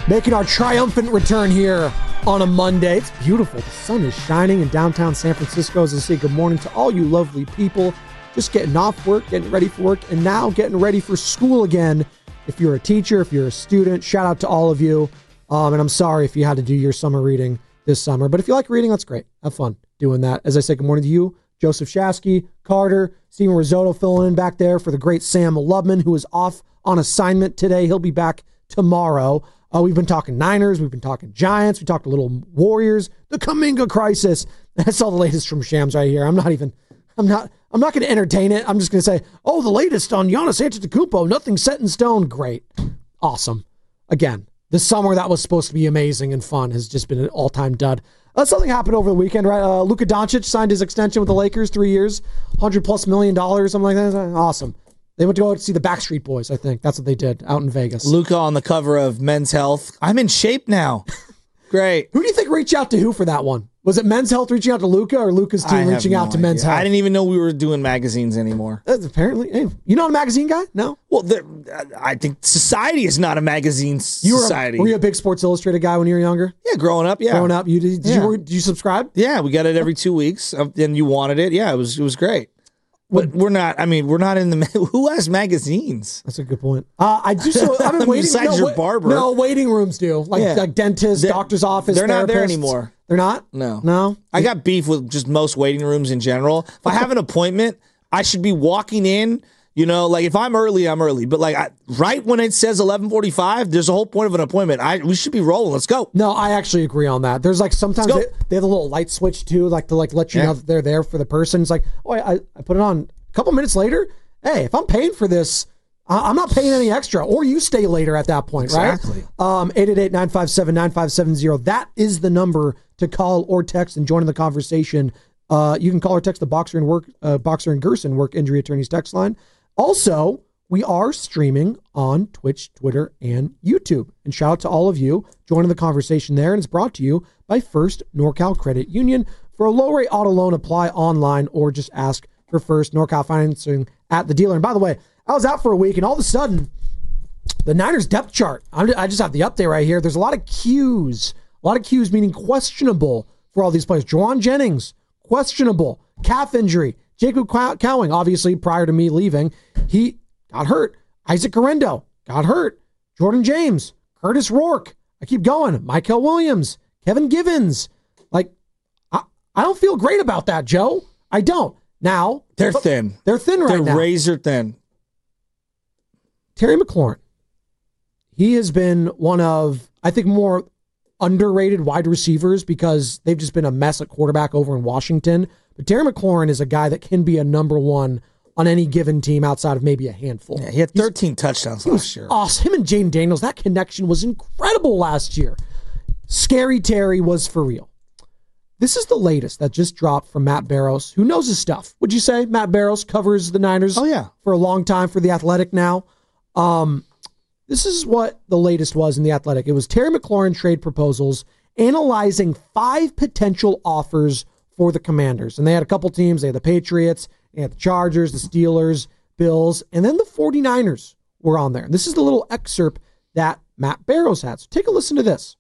Making our triumphant return here on a Monday. It's beautiful. The sun is shining in downtown San Francisco. As I say good morning to all you lovely people. Just getting off work, getting ready for work, and now getting ready for school again. If you're a teacher, if you're a student, shout out to all of you. And I'm sorry if you had to do your summer reading this summer. But if you like reading, that's great. Have fun doing that. As I say good morning to you, Joseph Shasky, Carter, Steven Risotto filling in back there for the great Sam Lubman, who is off on assignment today. He'll be back tomorrow. We've been talking Niners. We've been talking Giants. We talked a little Warriors. The Kuminga crisis. That's all the latest from Shams right here. I'm not going to entertain it. I'm just going to say, the latest on Giannis Antetokounmpo. Nothing set in stone. Great. Awesome. Again, the summer that was supposed to be amazing and fun has just been an all-time dud. Something happened over the weekend, right? Luka Doncic signed his extension with the Lakers, 3 years, $100+ million, something like that. Awesome. They went to go see the Backstreet Boys, I think. That's what they did out in Vegas. Luka on the cover of Men's Health. I'm in shape now. Great. Who do you think reached out to who for that one? Was it Men's Health reaching out to Luka or Luka's team reaching out to Men's Health? I didn't even know we were doing magazines anymore. Apparently. Hey, you not a magazine guy? No? Well, I think society is not a magazine society. Were you a big Sports Illustrated guy when you were younger? Yeah, growing up, yeah. Growing up, did you subscribe? Yeah, we got it every 2 weeks, and you wanted it. Yeah, it was great. But we're not in the... Who has magazines? That's a good point. I've been waiting... Besides your barber. No, waiting rooms do. Like dentists, doctor's office, they're not there therapists. anymore. They're not? No. I got beef with just most waiting rooms in general. If I have an appointment, I should be walking in... like if I'm early, I'm early. But right when it says 11:45, there's a whole point of an appointment. We should be rolling. Let's go. No, I actually agree on that. There's sometimes they have a little light switch too, to let you know that they're there for the person. It's like, I put it on a couple minutes later. Hey, if I'm paying for this, I'm not paying any extra. Or you stay later at that point, exactly. Right? 888-957-9570. That is the number to call or text and join in the conversation. You can call or text the Boxer and Gerson Work Injury Attorneys text line. Also, we are streaming on Twitch, Twitter, and YouTube. And shout out to all of you joining the conversation there. And it's brought to you by First NorCal Credit Union. For a low-rate auto loan, apply online or just ask for First NorCal Financing at the dealer. And by the way, I was out for a week, and all of a sudden, the Niners depth chart, I just have the update right here. There's a lot of Qs. A lot of Qs meaning questionable for all these players. Juwan Jennings, questionable. Calf injury. Jacob Cowing, obviously, prior to me leaving, he got hurt. Isaac Guerrero got hurt. Jordan James, Curtis Rourke. I keep going. Michael Williams, Kevin Givens. I don't feel great about that, Joe. I don't. Now. They're thin. They're thin right now. They're razor thin. Terry McLaurin. He has been one of, I think, more underrated wide receivers because they've just been a mess at quarterback over in Washington. But Terry McLaurin is a guy that can be a number one on any given team outside of maybe a handful. Yeah, he had 13 touchdowns last year. Awesome. Him and Jaden Daniels, that connection was incredible last year. Scary Terry was for real. This is the latest that just dropped from Matt Barrows, who knows his stuff. Would you say Matt Barrows covers the Niners for a long time for The Athletic now? This is what the latest was in The Athletic. It was Terry McLaurin trade proposals analyzing 5 potential offers for the Commanders. And they had a couple teams. They had the Patriots, they had the Chargers, the Steelers, Bills, and then the 49ers were on there. And this is the little excerpt that Matt Barrows had. So take a listen to this.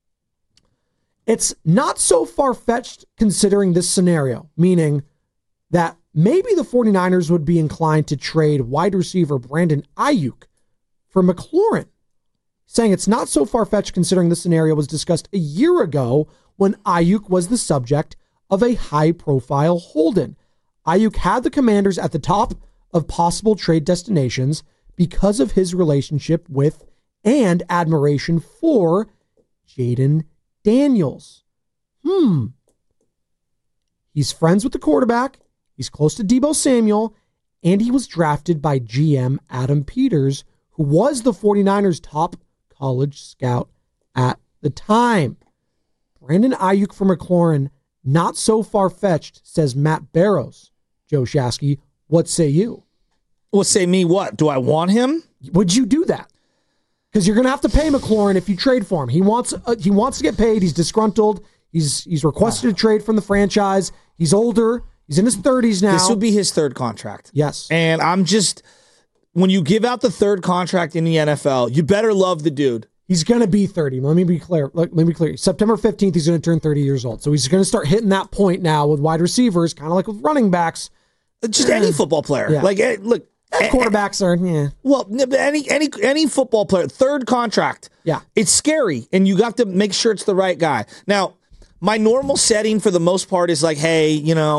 It's not so far-fetched considering this scenario, meaning that maybe the 49ers would be inclined to trade wide receiver Brandon Ayuk for McLaurin, saying it's not so far-fetched considering this scenario was discussed a year ago when Ayuk was the subject of a high-profile hold-in. Ayuk had the Commanders at the top of possible trade destinations because of his relationship with and admiration for Jaden Daniels. He's friends with the quarterback. He's close to Deebo Samuel, and he was drafted by GM Adam Peters, who was the 49ers' top college scout at the time. Brandon Ayuk for McLaurin, not so far-fetched, says Matt Barrows. Joe Shasky, what say you? Well, say me what? Do I want him? Would you do that? Because you're going to have to pay McLaurin if you trade for him. He wants to get paid. He's disgruntled. He's requested a trade from the franchise. He's older. He's in his 30s now. This would be his third contract. Yes. And when you give out the third contract in the NFL, you better love the dude. He's going to be 30. Let me be clear. September 15th, he's going to turn 30 years old. So he's going to start hitting that point now with wide receivers, kind of like with running backs. Just any football player. Yeah. Like, look. Quarterbacks are, yeah. Well, any football player, third contract. Yeah. It's scary, and you got to make sure it's the right guy. Now, my normal setting for the most part is like, hey,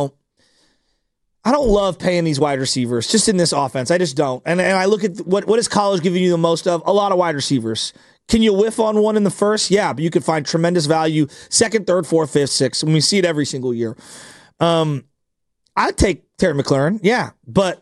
I don't love paying these wide receivers just in this offense. I just don't. And I look at what is college giving you the most of? A lot of wide receivers. Can you whiff on one in the first? Yeah, but you could find tremendous value second, third, fourth, fifth, sixth. And we see it every single year. I'd take Terry McLaurin, yeah, but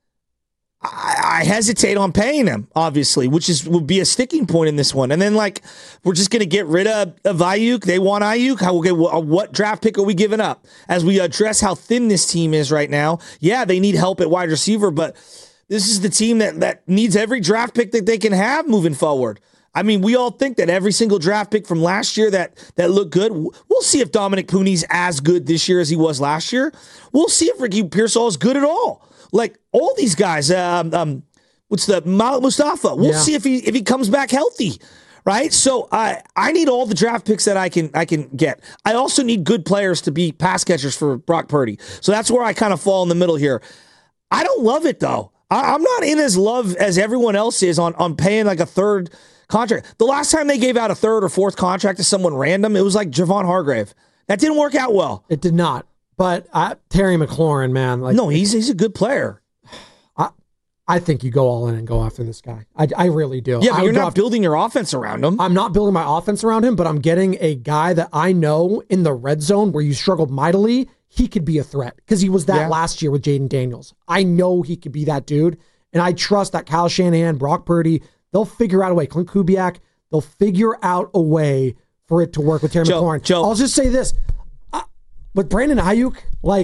I hesitate on paying him, obviously, which would be a sticking point in this one. And then, we're just going to get rid of Ayuk. They want Ayuk. What draft pick are we giving up? As we address how thin this team is right now, yeah, they need help at wide receiver, but this is the team that needs every draft pick that they can have moving forward. I mean, we all think that every single draft pick from last year that looked good. We'll see if Dominic Pooney's as good this year as he was last year. We'll see if Ricky Pearsall is good at all. Like all these guys, what's the Malik Mustafa? We'll see if he comes back healthy, right? So I need all the draft picks that I can get. I also need good players to be pass catchers for Brock Purdy. So that's where I kind of fall in the middle here. I don't love it though. I'm not in as love as everyone else is on paying like a third contract. The last time they gave out a third or fourth contract to someone random, it was like Javon Hargrave. That didn't work out well. It did not. But Terry McLaurin, man. No, he's a good player. I think you go all in and go after this guy. I really do. Yeah, but you're not building your offense around him. I'm not building my offense around him, but I'm getting a guy that I know in the red zone where you struggled mightily, he could be a threat because he was that last year with Jaden Daniels. I know he could be that dude, and I trust that Kyle Shanahan, Brock Purdy, they'll figure out a way. Clint Kubiak, they'll figure out a way for it to work with Terry McLaurin. I'll just say this. With Brandon Ayuk,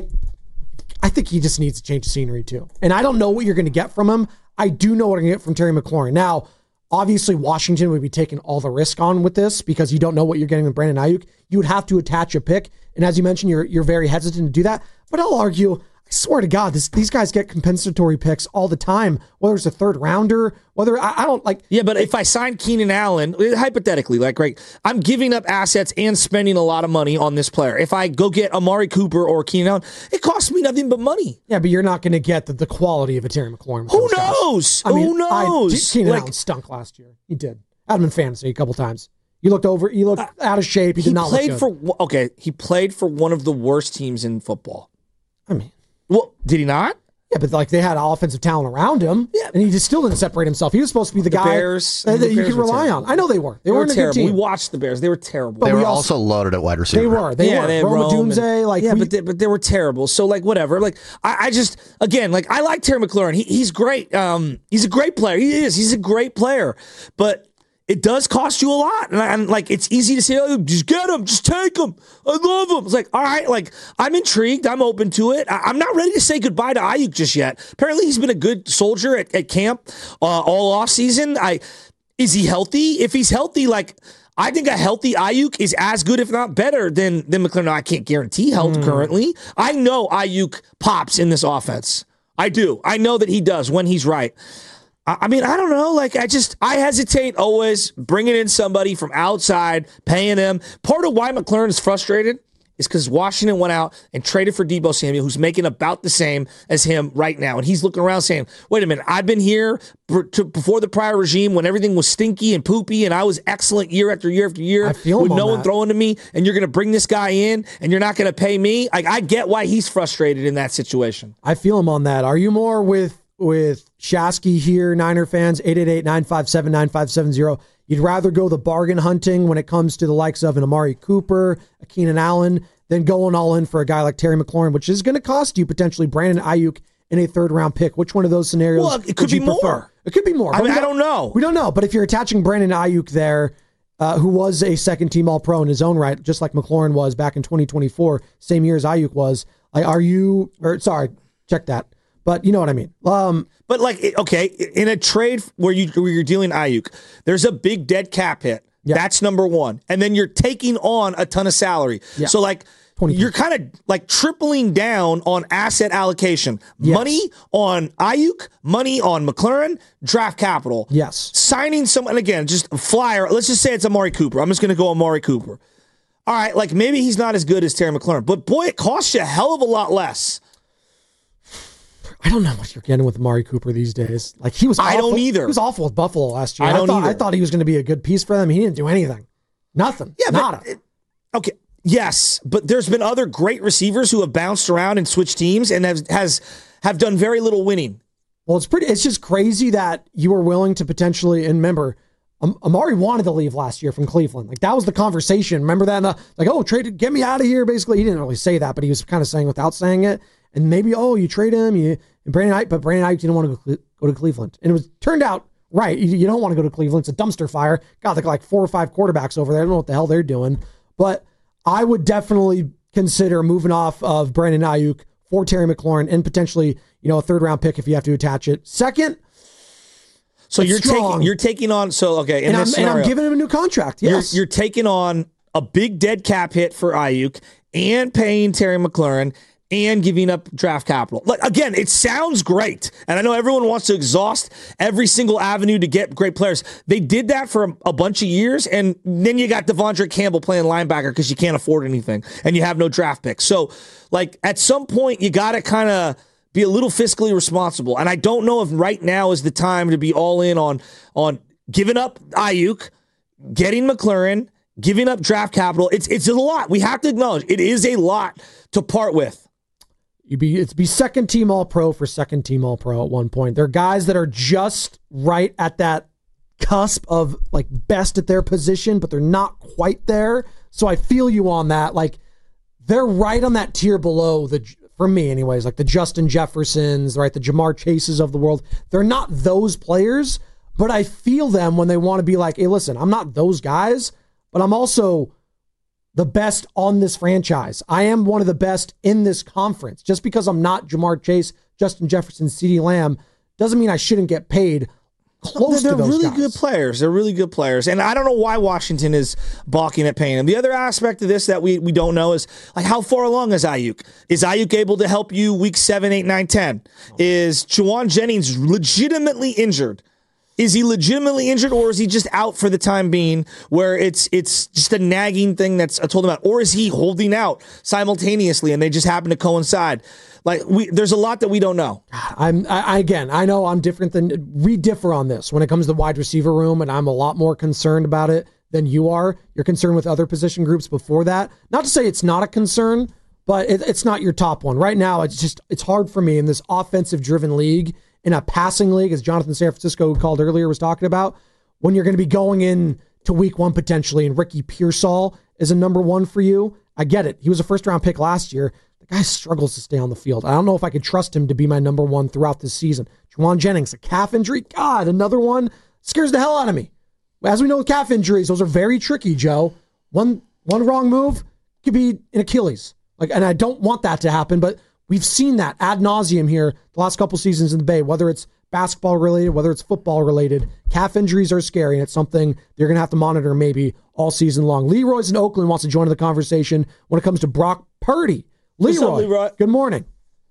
I think he just needs to change the scenery too. And I don't know what you're going to get from him. I do know what I'm going to get from Terry McLaurin. Now, obviously, Washington would be taking all the risk on with this because you don't know what you're getting with Brandon Ayuk. You would have to attach a pick. And as you mentioned, you're very hesitant to do that. But I'll argue, I swear to God, these guys get compensatory picks all the time, whether it's a third rounder, whether I don't like. Yeah, but if I sign Keenan Allen, hypothetically, I'm giving up assets and spending a lot of money on this player. If I go get Amari Cooper or Keenan Allen, it costs me nothing but money. Yeah, but you're not going to get the quality of a Terry McLaurin. Who knows? Who knows? Keenan Allen stunk last year. He did. I had him in fantasy a couple times. You looked out of shape. He did not look good. He played for one of the worst teams in football. I mean. Well, did he not? Yeah, but they had offensive talent around him, and he just still didn't separate himself. He was supposed to be the guy Bears, that you could rely on. I know they were. They weren't terrible. A good team. We watched the Bears. They were terrible. They were also loaded at wide receiver. They were. They were. Rome Odunze, but they were terrible. So whatever. I just again I like Terry McLaurin. He's great. He's a great player. He is. He's a great player. But it does cost you a lot. And it's easy to say, oh, just get him, just take him. I love him. It's all right, I'm intrigued. I'm open to it. I'm not ready to say goodbye to Ayuk just yet. Apparently he's been a good soldier at camp all off season. Is he healthy? If he's healthy, I think a healthy Ayuk is as good, if not better, than McLaurin. No, I can't guarantee health currently. I know Ayuk pops in this offense. I do. I know that he does when he's right. I mean, I don't know. I hesitate always bringing in somebody from outside, paying them. Part of why McLaurin is frustrated is because Washington went out and traded for Deebo Samuel, who's making about the same as him right now. And he's looking around saying, wait a minute, I've been here before the prior regime when everything was stinky and poopy and I was excellent year after year after year with no one throwing to me, and you're going to bring this guy in and you're not going to pay me? I get why he's frustrated in that situation. I feel him on that. Are you more with Shasky here, Niner fans, 888-957-9570. You'd rather go the bargain hunting when it comes to the likes of an Amari Cooper, a Keenan Allen, than going all in for a guy like Terry McLaurin, which is going to cost you potentially Brandon Ayuk in a third-round pick. Which one of those scenarios? Well, it could be more. It could be more. I don't know. We don't know. But if you're attaching Brandon Ayuk there, who was a second-team All-Pro in his own right, just like McLaurin was back in 2024, same year as Ayuk was, check that. But you know what I mean. But in a trade where you're dealing Ayuk, there's a big dead cap hit. Yep. That's number one. And then you're taking on a ton of salary. Yep. So you're kind of like tripling down on asset allocation. Yes. Money on Ayuk, money on McLaurin, draft capital. Yes. Signing someone, again, just a flyer. Let's just say it's Amari Cooper. I'm just going to go Amari Cooper. All right, like maybe he's not as good as Terry McLaurin, but boy, it costs you a hell of a lot less. I don't know what you're getting with Amari Cooper these days. Like he was awful. I don't either. He was awful with Buffalo last year. I don't either. I thought he was going to be a good piece for them. He didn't do anything. Nothing. Yeah, nada. Okay. Yes, but there's been other great receivers who have bounced around and switched teams and have done very little winning. Well, it's just crazy that you were willing to potentially, and remember, Amari wanted to leave last year from Cleveland. Like that was the conversation. Remember that? Like, oh, get me out of here. Basically, he didn't really say that, but he was kind of saying without saying it. And maybe, oh, you trade him, but Brandon Ayuk didn't want to go to Cleveland. And it was turned out right. You don't want to go to Cleveland. It's a dumpster fire. God, they got like 4 or 5 quarterbacks over there. I don't know what the hell they're doing. But I would definitely consider moving off of Brandon Ayuk for Terry McLaurin and potentially, a third-round pick if you have to attach it. Second, so you're taking on and I'm giving him a new contract. Yes, you're taking on a big dead cap hit for Ayuk and paying Terry McLaurin and giving up draft capital. Like again, it sounds great, and I know everyone wants to exhaust every single avenue to get great players. They did that for a bunch of years, and then you got Devondre Campbell playing linebacker because you can't afford anything and you have no draft picks. So, like at some point, you got to kind of be a little fiscally responsible. And I don't know if right now is the time to be all in on giving up Ayuk, getting McLaurin, giving up draft capital. It's a lot. We have to acknowledge it is a lot to part with. It'd be second team All-Pro for second team All-Pro at one point. They're guys that are just right at that cusp of like best at their position, but they're not quite there. So I feel you on that. Like they're right on that tier below for me anyways, like the Justin Jeffersons, right? The Jamar Chases of the world. They're not those players, but I feel them when they want to be like, hey, listen, I'm not those guys, but I'm also the best on this franchise. I am one of the best in this conference. Just because I'm not Jamar Chase, Justin Jefferson, CeeDee Lamb, doesn't mean I shouldn't get paid close to those They're really guys. good players. They're really good players. And I don't know why Washington is balking at paying them. The other aspect of this that we don't know is like how far along is Ayuk? Is Ayuk able to help you week 7, 8, 9, 10? Is Juwan Jennings legitimately injured? Is he legitimately injured, or is he just out for the time being where it's just a nagging thing that's I told him about? Or is he holding out simultaneously and they just happen to coincide? Like there's a lot that we don't know. I know I'm different we differ on this when it comes to the wide receiver room, and I'm a lot more concerned about it than you are. You're concerned with other position groups before that. Not to say it's not a concern, but it's not your top one. Right now, it's hard for me in this offensive-driven league, in a passing league, as Jonathan San Francisco, who called earlier, was talking about, when you're going to be going in to week 1 potentially, and Ricky Pearsall is a number 1 for you. I get it. He was a first-round pick last year. The guy struggles to stay on the field. I don't know if I could trust him to be my number 1 throughout this season. Juwan Jennings, a calf injury. God, another one. Scares the hell out of me. As we know with calf injuries, those are very tricky, Joe. One wrong move could be an Achilles. And I don't want that to happen, but we've seen that ad nauseum here the last couple seasons in the Bay, whether it's basketball related, whether it's football related. Calf injuries are scary, and it's something they're going to have to monitor maybe all season long. Leroy's in Oakland wants to join the conversation when it comes to Brock Purdy. Leroy, good morning.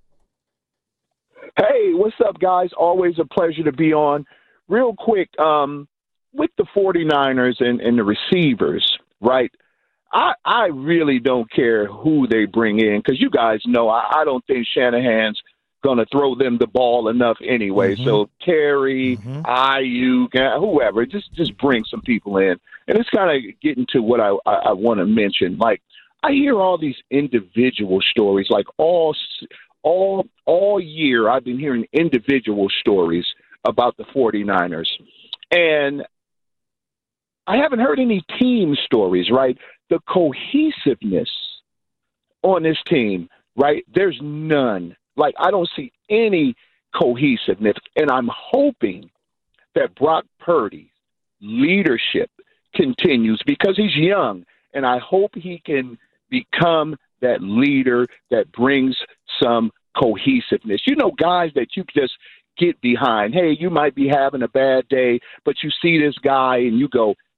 Hey, what's up, guys? Always a pleasure to be on. Real quick, with the 49ers and the receivers, right? I really don't care who they bring in because you guys know I don't think Shanahan's going to throw them the ball enough anyway. Mm-hmm. So Terry, Ayuk, whoever, just bring some people in. And it's kind of getting to what I want to mention. Like, I hear all these individual stories, like all year I've been hearing individual stories about the 49ers. And I haven't heard any team stories, right? The cohesiveness on this team, right? There's none. Like, I don't see any cohesiveness. And I'm hoping that Brock Purdy's leadership continues because he's young. And I hope he can become that leader that brings some cohesiveness. You know, guys that you just get behind. Hey, you might be having a bad day, but you see this guy and you go, hey,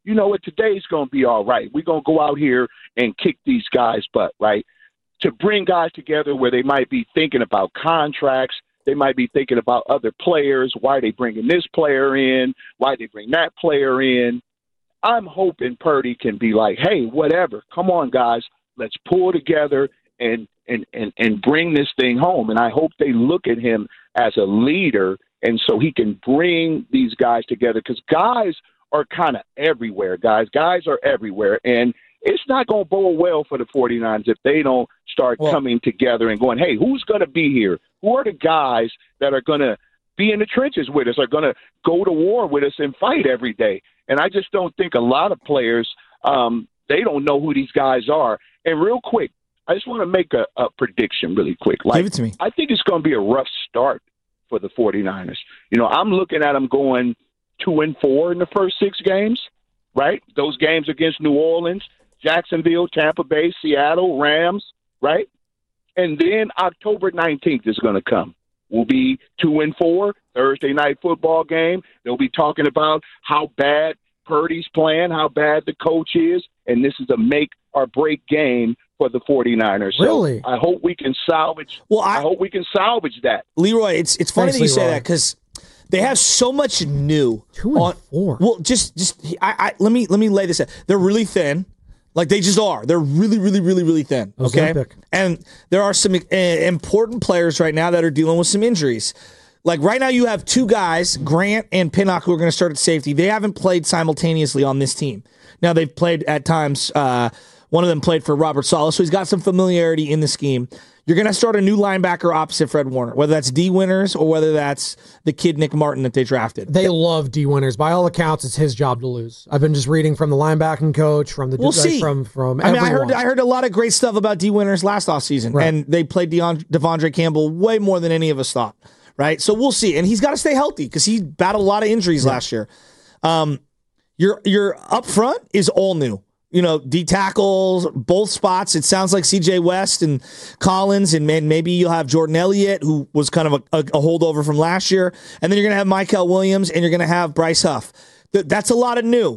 you know what, today's going to be all right. We're going to go out here and kick these guys' butt, right? To bring guys together where they might be thinking about contracts, they might be thinking about other players, why they bringing this player in, why they bring that player in. I'm hoping Purdy can be like, hey, whatever, come on, guys, let's pull together and bring this thing home. And I hope they look at him as a leader, and so he can bring these guys together, because guys are kind of everywhere, guys. Guys are everywhere, and it's not going to bode well for the 49ers if they don't start coming together and going, hey, who's going to be here? Who are the guys that are going to be in the trenches with us, are going to go to war with us and fight every day? And I just don't think a lot of players, they don't know who these guys are. And real quick, I just want to make a prediction really quick. Give it to me. I think it's going to be a rough start for the 49ers. You know, I'm looking at them going 2-4 in the first 6 games, right? Those games against New Orleans, Jacksonville, Tampa Bay, Seattle, Rams, right? And then October 19th is going to come. We'll be 2-4, Thursday night football game. They'll be talking about how bad Purdy's playing, how bad the coach is, and this is a make or break game for the 49ers. Really? So I hope we can salvage. I hope we can salvage that. Leroy, it's funny that you say that, because they have so much new. 2-4. Well, let me lay this out. They're really thin. Like, they just are. They're really, really, really, really thin. Okay? Ozempic. And there are some important players right now that are dealing with some injuries. Like, right now you have 2 guys, Grant and Pinnock, who are going to start at safety. They haven't played simultaneously on this team. Now, they've played at times. One of them played for Robert Saleh, so he's got some familiarity in the scheme. You're going to start a new linebacker opposite Fred Warner, whether that's D. Winters or whether that's the kid Nick Martin that they drafted. They love D. Winters. By all accounts, it's his job to lose. I've been just reading from the linebacking coach, from the we'll see. from I mean, everyone. I heard a lot of great stuff about D. Winters last offseason, right. And they played Devondre Campbell way more than any of us thought, right? So we'll see. And he's got to stay healthy because he battled a lot of injuries last year. Your up front is all new. You know, D tackles, both spots. It sounds like C.J. West and Collins, and maybe you'll have Jordan Elliott, who was kind of a holdover from last year. And then you're going to have Michael Williams, and you're going to have Bryce Huff. That's a lot of new.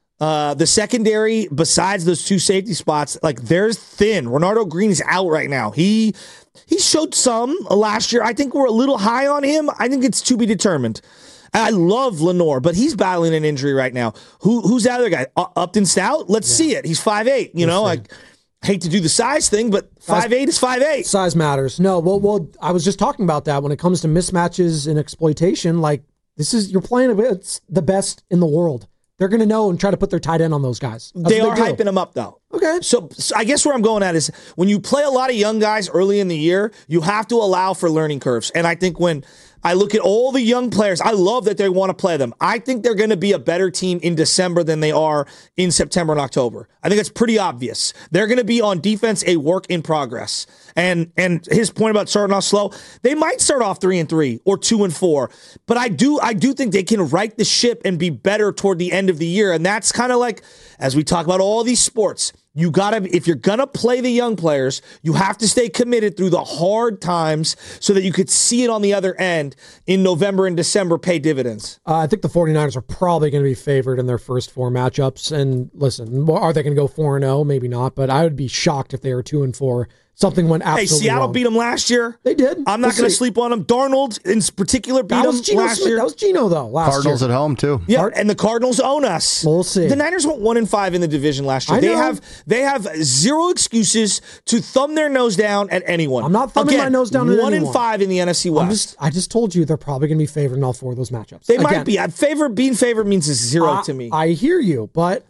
The secondary, besides those 2 safety spots, like, there's thin. Renardo Green is out right now. He showed some last year. I think we're a little high on him. I think it's to be determined. I love Lenore, but he's battling an injury right now. Who's that other guy? Upton Stout? Let's see it. He's 5'8". You know, I hate to do the size thing, but 5'8" is 5'8". Size matters. No, well, I was just talking about that when it comes to mismatches and exploitation. Like, you're playing against the best in the world. They're going to know and try to put their tight end on those guys. They are hyping them up, though. Okay. So I guess where I'm going at is when you play a lot of young guys early in the year, you have to allow for learning curves. And I think when I look at all the young players, I love that they want to play them. I think they're going to be a better team in December than they are in September and October. I think it's pretty obvious. They're going to be on defense a work in progress. And his point about starting off slow, they might start off 3-3 or 2-4, but I do think they can right the ship and be better toward the end of the year. And that's kind of like, as we talk about all these sports, you gotta, if you're gonna play the young players, you have to stay committed through the hard times so that you could see it on the other end in November and December pay dividends. I think the 49ers are probably going to be favored in their first 4 matchups. And listen, are they going to go 4-0? Maybe not, but I would be shocked if they were 2-4. Something went absolutely Seattle wrong. beat them last year. They did. I'm not going to sleep on them. Darnold, in particular, beat them last year. That was Geno, though, last Cardinals year. at home, too. Yeah, and the Cardinals own us. We'll see. The Niners went 1-5 in the division last year. They have zero excuses to thumb their nose down at anyone. I'm not thumbing my nose down at anyone. 1-5 in the NFC West. I just told you they're probably going to be favored in all 4 of those matchups. They might be. Being favored means it's 0 to me. I hear you, but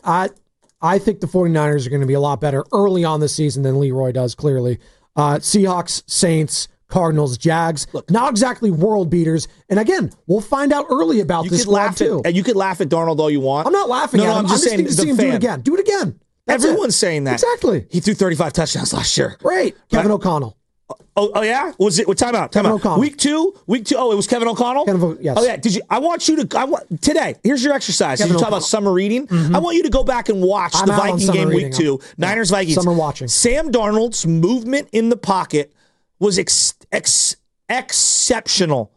I think the 49ers are going to be a lot better early on this season than Leroy does, clearly. Seahawks, Saints, Cardinals, Jags, not exactly world beaters. And again, we'll find out early about this squad too. You could laugh at Darnold all you want. I'm not laughing at him. I'm just saying need to see him do it again. Do it again. Everyone's saying that. Exactly. He threw 35 touchdowns last year. Great. Kevin O'Connell. Oh yeah? Was it? Time out. O'Connell. Week two. Oh, it was Kevin O'Connell. Yes. Oh yeah. I want you to. Today. Here's your exercise. You talk about summer reading. I want you to go back and watch the Viking game week 2. Niners Vikings. Summer watching. Sam Darnold's movement in the pocket was exceptional.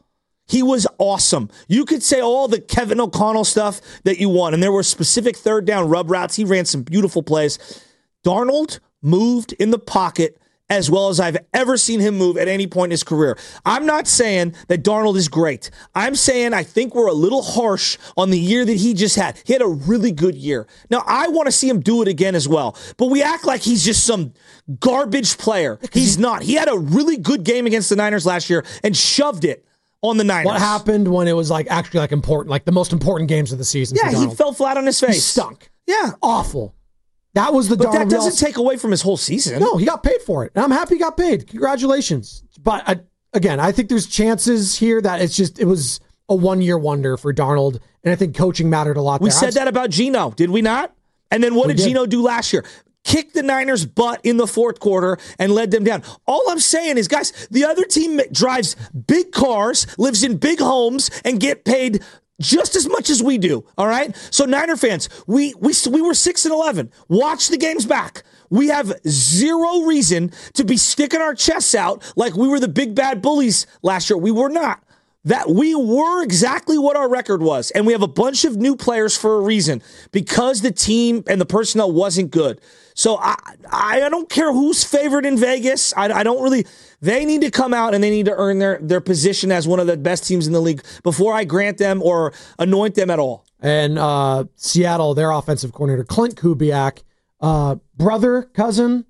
He was awesome. You could say all the Kevin O'Connell stuff that you want, and there were specific third down rub routes. He ran some beautiful plays. Darnold moved in the pocket as well as I've ever seen him move at any point in his career. I'm not saying that Darnold is great. I'm saying I think we're a little harsh on the year that he just had. He had a really good year. Now, I want to see him do it again as well, but we act like he's just some garbage player. He's not. He had a really good game against the Niners last year and shoved it on the Niners. What happened when it was actually important, like the most important games of the season? Yeah, he fell flat on his face. He stunk. Yeah. Awful. That was the But Darnold. that doesn't take away from his whole season. No, he got paid for it. And I'm happy he got paid. Congratulations. But again, I think there's chances here that it was a one-year wonder for Darnold. And I think coaching mattered a lot. We said that about Geno, did we not? And then what did Geno do last year? Kicked the Niners' butt in the fourth quarter and led them down. All I'm saying is, guys, the other team drives big cars, lives in big homes, and get paid just as much as we do. All right. So Niner fans, we were 6-11. Watch the games back. We have zero reason to be sticking our chests out like we were the big bad bullies last year. We were not. That we were exactly what our record was. And we have a bunch of new players for a reason, because the team and the personnel wasn't good. So I don't care who's favored in Vegas. I don't really. They need to come out and they need to earn their position as one of the best teams in the league before I grant them or anoint them at all. And Seattle, their offensive coordinator, Clint Kubiak, brother, cousin,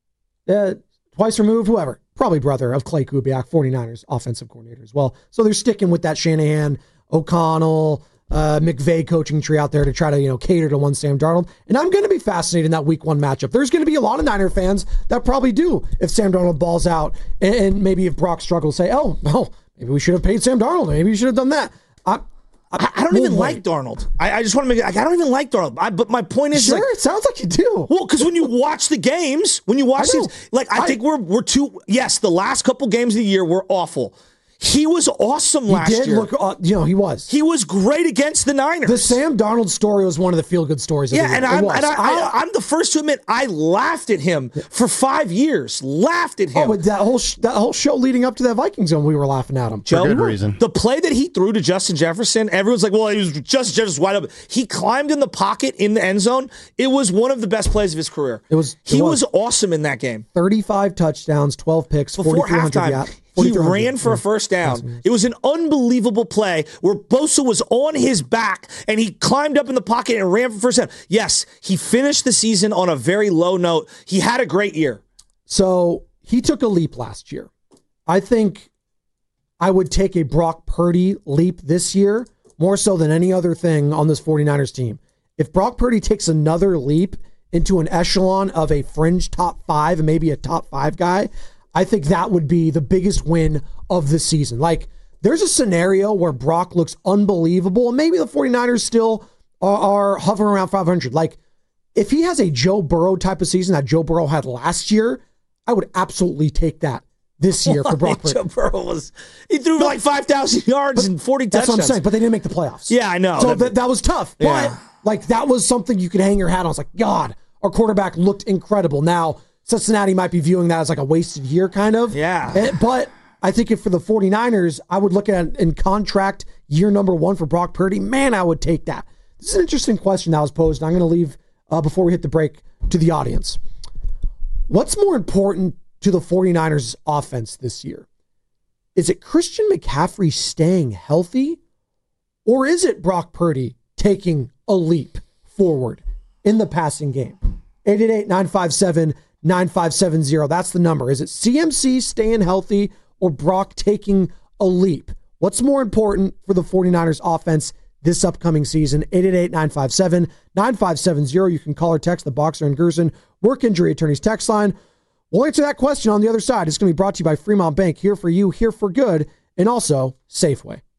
twice removed, whoever. Probably brother of Clay Kubiak, 49ers offensive coordinator as well. So they're sticking with that Shanahan, O'Connell, McVay coaching tree out there to try to cater to one Sam Darnold. And I'm going to be fascinated in that week one matchup. There's going to be a lot of Niner fans that probably do if Sam Darnold balls out, and maybe if Brock struggles, say, oh, maybe we should have paid Sam Darnold. Maybe we should have done that. I don't even like Darnold. I just want to make it. I don't even like Darnold. But my point is, sure, it sounds like you do. Well, because when you watch the games, I think we're too. Yes, the last couple games of the year were awful. He was awesome last year. He did look, he was. He was great against the Niners. The Sam Darnold story was one of the feel-good stories of the year. I'm the first to admit I laughed at him for 5 years. Laughed at him. Oh, that whole show leading up to that Vikings game, we were laughing at him. Joe, for good reason. The play that he threw to Justin Jefferson, everyone's like, well, he was Justin Jefferson wide open. He climbed in the pocket in the end zone. It was one of the best plays of his career. He was awesome in that game. 35 touchdowns, 12 picks, before halftime. He ran for a first down. It was an unbelievable play where Bosa was on his back and he climbed up in the pocket and ran for first down. Yes, he finished the season on a very low note. He had a great year. So he took a leap last year. I think I would take a Brock Purdy leap this year more so than any other thing on this 49ers team. If Brock Purdy takes another leap into an echelon of a fringe top 5 and maybe a top 5 guy, I think that would be the biggest win of the season. Like, there's a scenario where Brock looks unbelievable, and maybe the 49ers still are hovering around 500. Like, if he has a Joe Burrow type of season that Joe Burrow had last year, I would absolutely take that this year for Brock Purdy. Joe Burrow he threw like 5,000 yards and 40 touchdowns. That's what I'm saying, but they didn't make the playoffs. Yeah, I know. So that was tough. Yeah. But, that was something you could hang your hat on. It's like, God, our quarterback looked incredible. Now, Cincinnati might be viewing that as like a wasted year, kind of. Yeah. But I think if for the 49ers, I would look at in contract year number 1 for Brock Purdy. Man, I would take that. This is an interesting question that was posed. I'm going to leave before we hit the break to the audience. What's more important to the 49ers offense this year? Is it Christian McCaffrey staying healthy, or is it Brock Purdy taking a leap forward in the passing game? 888-957-9570. That's the number. Is it CMC staying healthy or Brock taking a leap? What's more important for the 49ers offense this upcoming season? 888-957-9570. You can call or text the Boxer and Gerson Work Injury Attorneys text line. We'll answer that question on the other side. It's going to be brought to you by Fremont Bank. Here for you, here for good, and also Safeway.